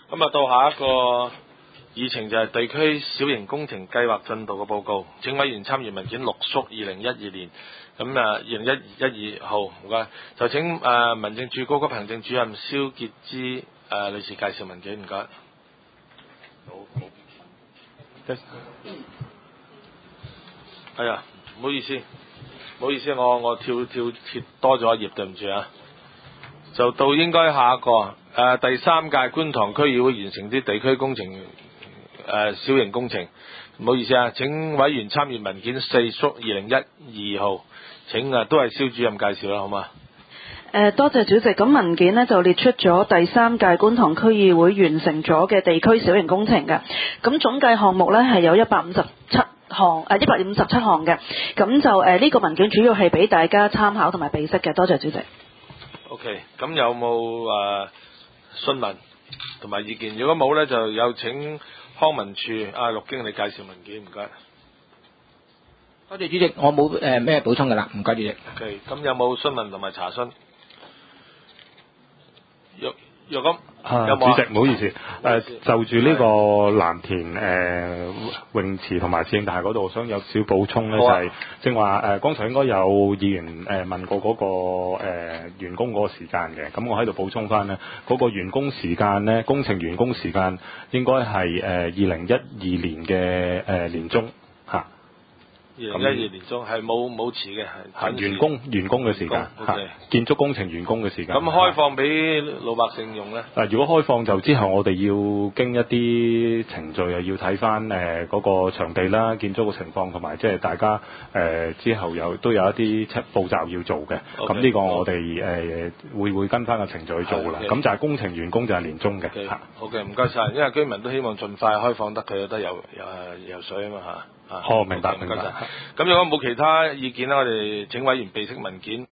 咁啊，到下一個議程就係地區小型工程計劃進度嘅報告，請委員參閱文件6縮2012年，咁啊2012號，唔該，就請民政處高級行政主任蕭潔芝女士介紹文件，唔該。好。哎呀，唔好意思，我跳多咗一頁，對唔住啊。就到應該下一個第3屆觀塘區議會完成啲地區工程小型工程，唔好意思啊，請委員參閱文件4縮2012號，請都係蕭主任介紹啦，好嗎？ 多謝主席。咁文件呢就列出咗第3屆觀塘區議會完成咗嘅地區小型工程嘅，咁總計項目呢係有157項嘅，咁就呢個文件主要係俾大家參考同埋備悉嘅，多謝主席。 OK， 咁有冇詢問同埋意見？如果冇呢，就有請康文署陸經理介紹文件，唔該。 多謝主席，我冇咩補充㗎啦，唔該主席。 OK， 咁有冇詢問同埋查詢？若咁， 主席唔好意思，就住呢個藍田泳池同埋市政大廈嗰度，我想有少補充咧，就係正話剛才應該有議員問過嗰個員工嗰個時間嘅，咁我喺度補充翻咧，嗰個員工時間咧，工程員工時間應該係2012年嘅年中嚇。 2012年中係冇遲嘅，係員工嘅時間，建築工程員工嘅時間。 咁開放俾老百姓用咧？ 如果開放就之後我哋要經一啲程序，又要睇翻嗰個場地啦、建築嘅情況，同埋即係大家之後都有一啲步驟要做嘅。咁呢個我哋會跟翻個程序去做啦。咁就係工程員工就係年中嘅。 好嘅，唔該晒。因為居民都希望盡快開放得佢有得游水啊嘛嚇。 明白。 咁如果冇其他意見咧，我哋請委員備悉文件。